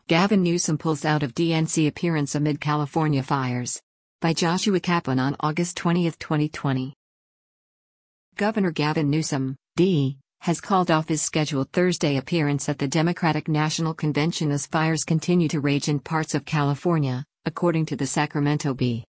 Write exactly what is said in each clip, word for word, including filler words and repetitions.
Gavin Newsom pulls out of D N C appearance amid California fires. By Joshua Kaplan on August twentieth, twenty twenty. Governor Gavin Newsom, D, has called off his scheduled Thursday appearance at the Democratic National Convention as fires continue to rage in parts of California, according to the Sacramento Bee.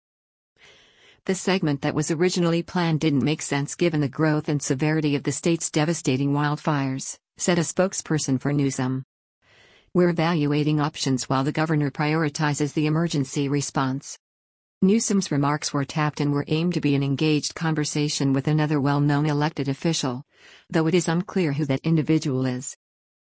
The segment that was originally planned didn't make sense given the growth and severity of the state's devastating wildfires, said a spokesperson for Newsom. We're evaluating options while the governor prioritizes the emergency response. Newsom's remarks were tapped and were aimed to be an engaged conversation with another well-known elected official, though it is unclear who that individual is.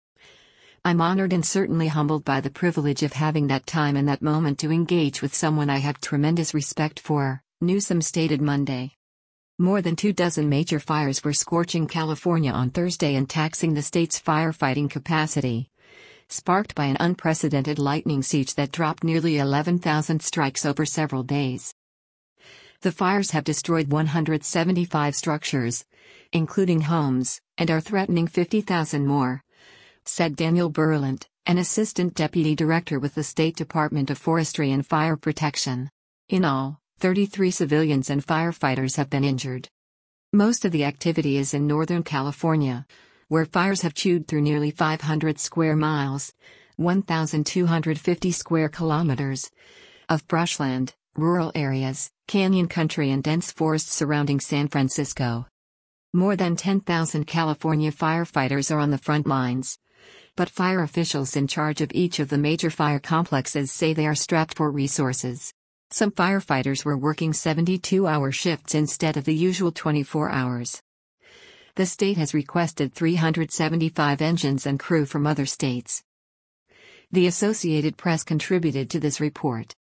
I'm honored and certainly humbled by the privilege of having that time and that moment to engage with someone I have tremendous respect for, Newsom stated Monday. More than two dozen major fires were scorching California on Thursday and taxing the state's firefighting capacity, sparked by an unprecedented lightning siege that dropped nearly eleven thousand strikes over several days. The fires have destroyed one hundred seventy-five structures, including homes, and are threatening fifty thousand more, said Daniel Berlant, an assistant deputy director with the State Department of Forestry and Fire Protection. In all, thirty-three civilians and firefighters have been injured. Most of the activity is in Northern California, where fires have chewed through nearly five hundred square miles, one thousand two hundred fifty square kilometers, of brushland, rural areas, canyon country and dense forests surrounding San Francisco. More than ten thousand California firefighters are on the front lines, but fire officials in charge of each of the major fire complexes say they are strapped for resources. Some firefighters were working seventy-two hour shifts instead of the usual twenty-four hours. The state has requested three hundred seventy-five engines and crew from other states. The Associated Press contributed to this report.